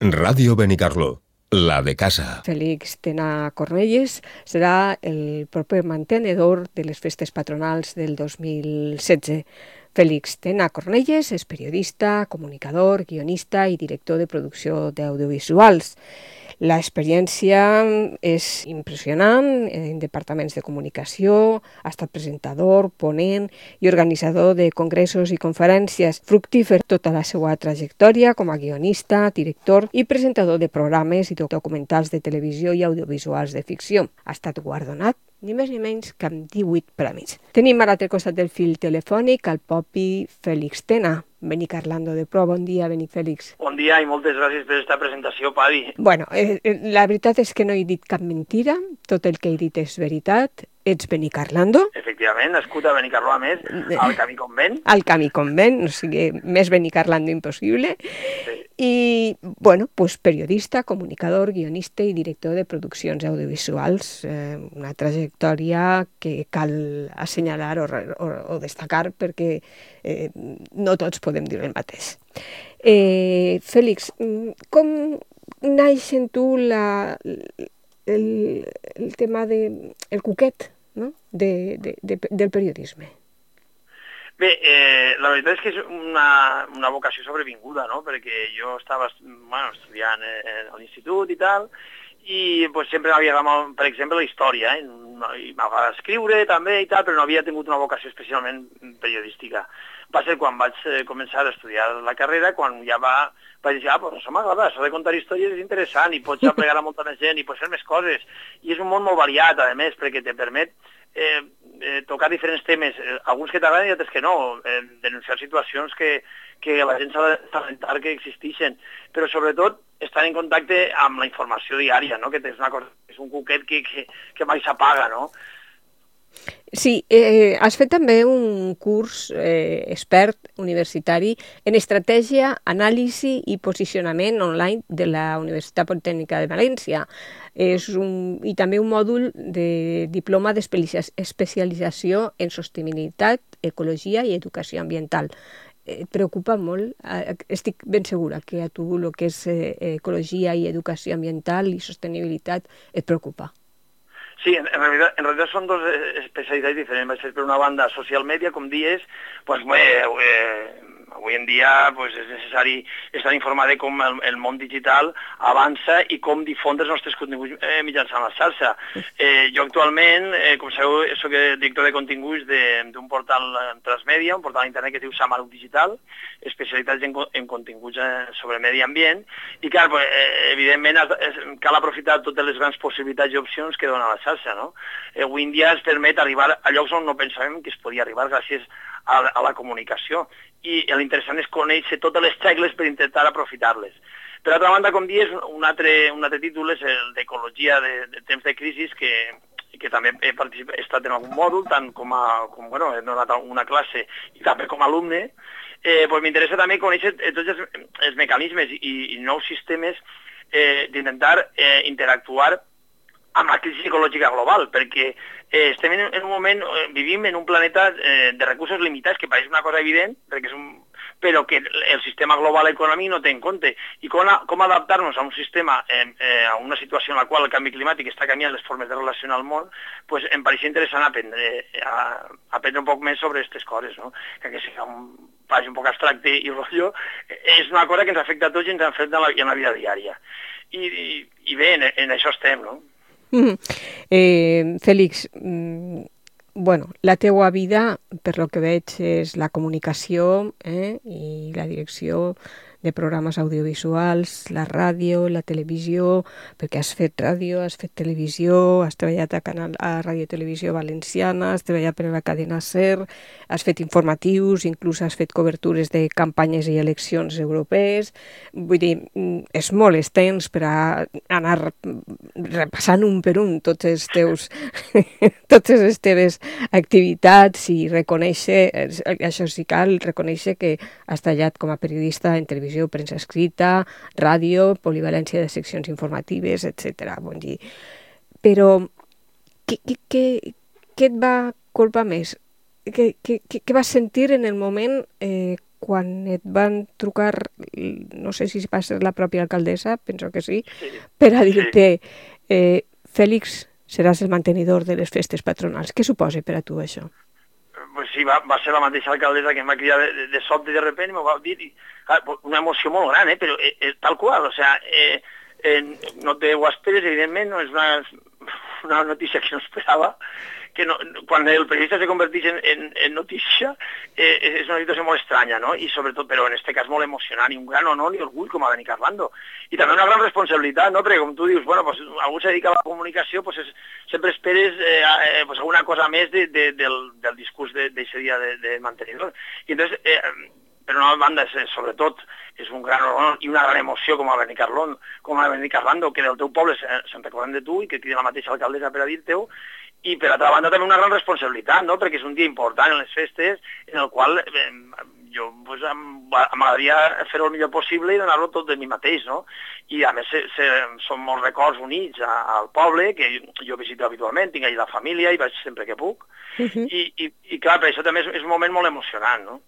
Ràdio Benicarló, la de casa. Félix Tena Cornelles serà el proper mantenedor de les festes patronals del 2016. Félix Tena Cornelles és periodista, comunicador, guionista i director de producció d'audiovisuals. L'experiència és impressionant en departaments de comunicació, ha estat presentador, ponent i organitzador de congressos i conferències. Fructífer tota la seva trajectòria com a guionista, director i presentador de programes i documentals de televisió i audiovisuals de ficció. Ha estat guardonat ni més ni menys que amb 18 premis. Tenim a l'altre costat del fil telefònic el propi Félix Tena. Benicarlando de Pro, bon dia, Félix. Bon dia i moltes gràcies per aquesta presentació, Padi. Bueno, la veritat és que no he dit cap mentira, tot el que he dit és veritat. Ets Benicarlando. Efectivament, nascut a Benicarló, a més, al Camí Convent. Al Camí Convent, o sigui, més Benicarlando impossible. Sí. I, bueno, pues periodista, comunicador, guionista i director de produccions audiovisuals. Una trajectòria que cal assenyalar o destacar perquè no tots podem dir el mateix. Félix, com naix en tu el tema el cuquet, no? del periodisme? Bé, la veritat és que és una vocació sobrevinguda, no? Perquè jo estava estudiant a l'institut i tal, i pues, sempre m'havia agradat, per exemple, la història, i m'agradava escriure també i tal, però no havia tingut una vocació especialment periodística. Va ser quan vaig començar a estudiar la carrera, quan ja vaig dir, pues això m'agrada, això de contar històries és interessant, i pots aplegar a molta més gent, i pots fer més coses. I és un món molt variat, a més, perquè te permet tocar diferents temes, alguns que t'agraden i altres que no, denunciar situacions que la gent s'ha d'assabentar que existeixen, però sobretot estar en contacte amb la informació diària, no? Que és una cosa, és un cuquet que mai s'apaga, no? Sí, has fet també un curs expert universitari en estratègia, anàlisi i posicionament online de la Universitat Politècnica de València. I també un mòdul de diploma d'especialització en sostenibilitat, ecologia i educació ambiental. Et preocupa molt? Estic ben segura que a tu el que és ecologia i educació ambiental i sostenibilitat et preocupa. Sí, en realitat són dues especialitats diferents. Vaig fer per una banda social media, com dius, pues, avui en dia pues, és necessari estar informat de com el món digital avança i com difondre els nostres continguts mitjançant la xarxa. Jo actualment, com sabeu, soc director de continguts d'un portal transmèdia, un portal internet que es diu Samaruk Digital, especialitats en continguts sobre medi ambient, i clar, pues, evidentment cal aprofitar totes les grans possibilitats i opcions que dona la xarxa, no? Avui en dia es permet arribar a llocs on no pensàvem que es podia arribar gràcies a la comunicació, i l'interessant és conèixer totes les xecles per intentar aprofitar-les. Per altra banda, com dius, un altre títol és el d'ecologia de temps de crisi, que també he estat en algun mòdul, tant he donat una classe i també com a alumne. Pues m'interessa també conèixer tots els mecanismes i nous sistemes d'intentar interactuar amb la crisi ecològica global, perquè estem en un moment, vivim en un planeta de recursos limitats, que pareix una cosa evident, però que el sistema global econòmic no té en compte. I com adaptar-nos a un sistema, a una situació en la qual el canvi climàtic està canviant les formes de relacionar el món, pues em pareixia interessant aprendre un poc més sobre aquestes coses, no? Que faci un poc abstracte i rotllo, és una cosa que ens afecta a tots i ens afecta en la vida diària. I bé, en això estem, no? Félix, la teua vida, per lo que veig, és la comunicació i la direcció de programes audiovisuals, la ràdio, la televisió, perquè has fet ràdio, has fet televisió, has treballat a Ràdio Televisió Valenciana, has treballat per la cadena SER, has fet informatius, inclús has fet cobertures de campanyes i eleccions europees. Vull dir, és molt extens per a anar repassant un per un totes les teves activitats i reconèixer, això sí cal reconèixer que has treballat com a periodista en televisió, premsa escrita, ràdio, polivalència de seccions informatives, etc. Però què et va colpar més? Què vas sentir en el moment quan et van trucar, no sé si va ser la pròpia alcaldessa, penso que sí, per a dir-te, Fèlix, seràs el mantenidor de les festes patronals. Què suposa per a tu això? Pues sí, va ser la mateixa alcaldessa que em va cridar de sobte i de repente i m'ho va dir, una emoció molt gran, però tal qual, o sea, no te ho esperes, evidentment, no és una notícia que no esperava, que no, quan el periodista se converteix en notícia és una situació molt estranya, no? I sobretot, però en este cas molt emocionant i un gran honor i orgull com a Benicarlando. I també una gran responsabilitat, no? Perquè com tu dius, bueno, pues, algú se dedica a la comunicació, pues sempre esperes pues, alguna cosa més del discurs d'aquest dia de mantenidor. I entonces, per una banda, sobretot, és un gran honor i una gran emoció com a Benicarlando, que del teu poble se'n recorden de tu i que crida la mateixa alcaldessa per a dir-te-ho, i per altra banda també una gran responsabilitat, no? Perquè és un dia important en les festes en el qual jo pues, m'agradaria fer-ho el millor possible i donar-lo tot de mi mateix, no? I a més són molts records units al poble, que jo visito habitualment, tinc allà la família i vaig sempre que puc, i clar, per això també és un moment molt emocionant, no?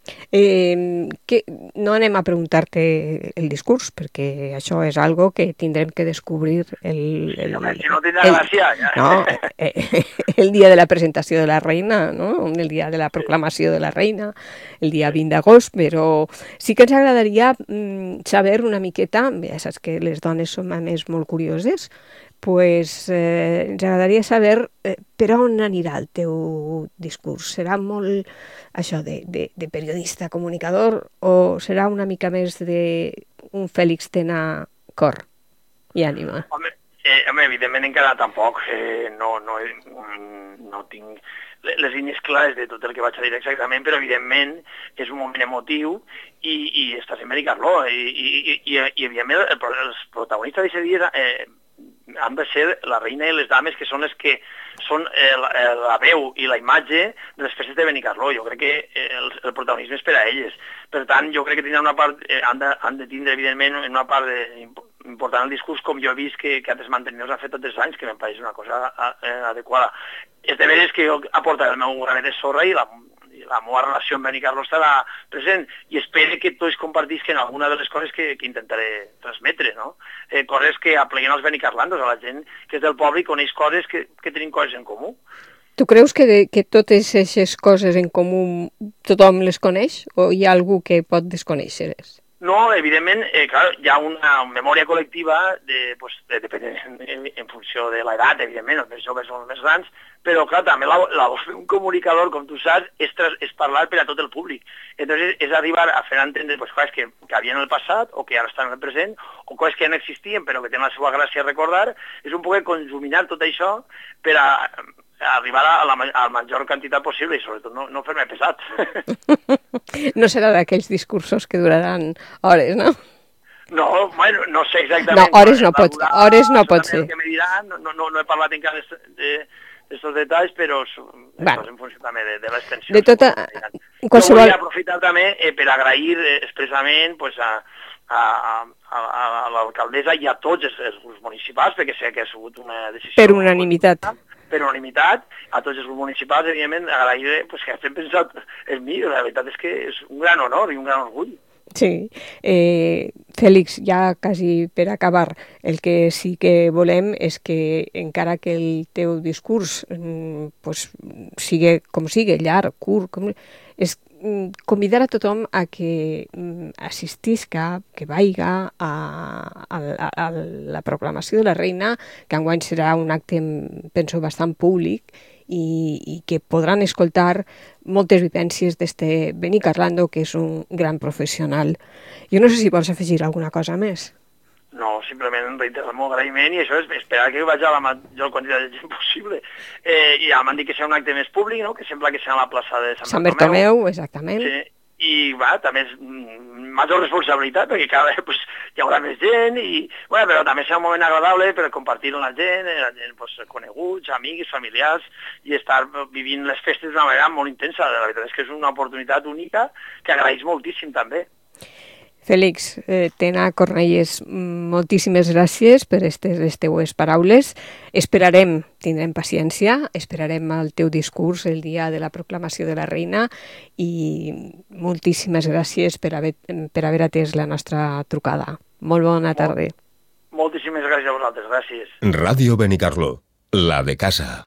No anem a preguntar-te el discurs, perquè això és algo que tindrem que descobrir si no tindrà gràcia, ja. No, el dia de la presentació de la reina, no? El dia de la proclamació de la reina, el dia 20 d'agost, però sí que ens agradaria saber una miqueta, ja saps que les dones som a més molt curioses, pues ens agradaria saber per on anirà el teu discurs. Serà molt això de periodista, comunicador, o serà una mica més d'un Fèlix Tena cor i ànima? Home, evidentment encara tampoc. No tinc les línies clares de tot el que vaig a dir exactament, però evidentment és un moment emotiu i estàs en Benicarló i evidentment els protagonistes d'aquest dia han de ser la reina i les dames, que són les que són la veu i la imatge de les festes de Benicarló. Jo crec que el protagonisme és per a elles. Per tant, jo crec que tindran una part, han de tindre, evidentment, una part important el discurs, com jo he vist que altres mantenidors han fet tots els anys, que em pareix una cosa adequada. És de veres que jo aportaré el meu granet de sorra i la meva relació amb Benicarló estarà present i espero que tots compartisquen alguna de les coses que intentaré transmetre, no? Coses que apleguen els benicarlandos, a la gent que és del poble i coneix coses que tenim coses en comú. Tu creus que totes aquestes coses en comú tothom les coneix o hi ha algú que pot desconèixer-les? No, evidentment, clar, hi ha una memòria col·lectiva, en funció de l'edat, evidentment, els més joves són els més grans, però clar, també la voz d'un comunicador, com tu saps, és parlar per a tot el públic. Entonces, és arribar a fer entendre coses que havien en el passat o que ara estan en el present, o coses que ja no existien però que tenen la seva gràcia a recordar. És un poc conjuminar tot això per a arribar a la major quantitat possible i sobretot no fer-me pesat. No serà d'aquells discursos que duraran hores, no? No, bueno, no sé exactament. No, hores no pot ser. Que me diran, no he parlat encara d'aquests detalls, però és en funció també de l'extensió. De tota... Jo volia aprofitar també per agrair expressament a l'alcaldessa i a tots els grups municipals, perquè sé que ha sigut una decisió... Per unanimitat. Per unanimitat, a tots els grups municipals, evidentment, agrair que hagin pensat en mi. La veritat és que és un gran honor i un gran orgull. Sí. Fèlix, ja quasi per acabar, el que sí que volem és que, encara que el teu discurs sigui com sigui, llarg, curt, és convidar a tothom a que assistisca, que vaiga a la proclamació de la reina, que enguany serà un acte, penso, bastant públic, i que podran escoltar moltes vivències d'este Benicarlando, que és un gran professional. Jo no sé si vols afegir alguna cosa més. No, simplement reiterar el meu agraïment i això és esperar que vagi a la major quantitat de gent possible. I ja m'han dit que serà un acte més públic, no? Que sembla que serà a la plaça de Sant Bartomeu. Exactament. Sí. I també és major responsabilitat perquè cada vegada hi haurà més gent però també serà un moment agradable per compartir amb la gent coneguts, amics, familiars i estar vivint les festes d'una manera molt intensa. La veritat és que és una oportunitat única que agraeix moltíssim també. Fèlix, Tena Cornellès, moltíssimes gràcies per les teues paraules. Tindrem paciència, esperarem el teu discurs el dia de la proclamació de la reina i moltíssimes gràcies per haver atès la nostra trucada. Molt bona tarda. Moltíssimes gràcies a vosaltres, gràcies. Ràdio Benicarló, la de casa.